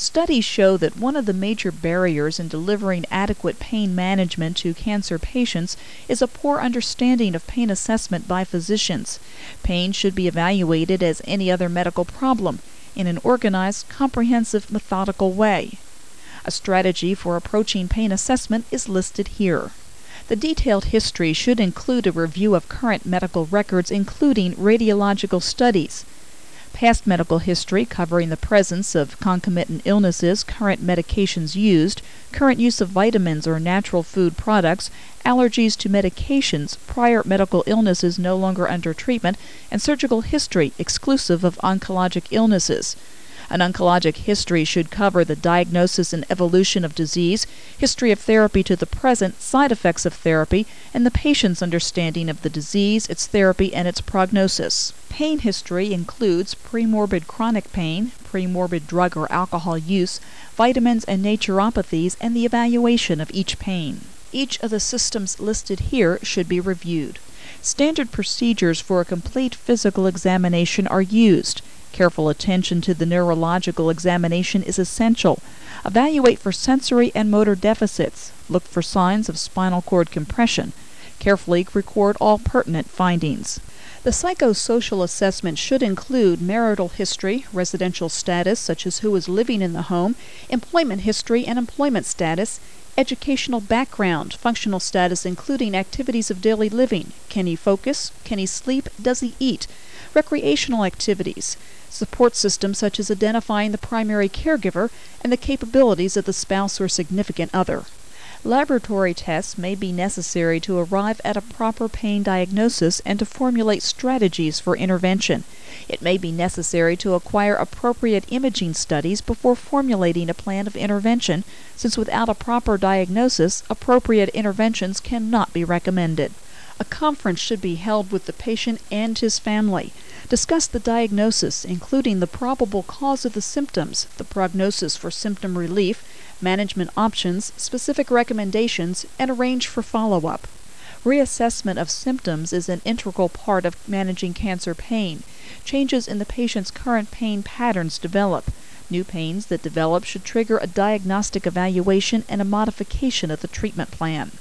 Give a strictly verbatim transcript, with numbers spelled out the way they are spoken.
Studies show that one of the major barriers in delivering adequate pain management to cancer patients is a poor understanding of pain assessment by physicians. Pain should be evaluated as any other medical problem in an organized, comprehensive, methodical way. A strategy for approaching pain assessment is listed here. The detailed history should include a review of current medical records, including radiological studies. Past medical history covering the presence of concomitant illnesses, current medications used, current use of vitamins or natural food products, allergies to medications, prior medical illnesses no longer under treatment, and surgical history exclusive of oncologic illnesses. An oncologic history should cover the diagnosis and evolution of disease, history of therapy to the present, side effects of therapy, and the patient's understanding of the disease, its therapy, and its prognosis. Pain history includes premorbid chronic pain, premorbid drug or alcohol use, vitamins and naturopathies, and the evaluation of each pain. Each of the systems listed here should be reviewed. Standard procedures for a complete physical examination are used. Careful attention to the neurological examination is essential. Evaluate for sensory and motor deficits. Look for signs of spinal cord compression. Carefully record all pertinent findings. The psychosocial assessment should include marital history, residential status such as who is living in the home, employment history and employment status, educational background, functional status including activities of daily living. Can he focus? Can he sleep? Does he eat? Recreational activities, support systems such as identifying the primary caregiver and the capabilities of the spouse or significant other. Laboratory tests may be necessary to arrive at a proper pain diagnosis and to formulate strategies for intervention. It may be necessary to acquire appropriate imaging studies before formulating a plan of intervention, since without a proper diagnosis, appropriate interventions cannot be recommended. A conference should be held with the patient and his family. Discuss the diagnosis, including the probable cause of the symptoms, the prognosis for symptom relief, management options, specific recommendations, and arrange for follow-up. Reassessment of symptoms is an integral part of managing cancer pain. Changes in the patient's current pain patterns develop. New pains that develop should trigger a diagnostic evaluation and a modification of the treatment plan.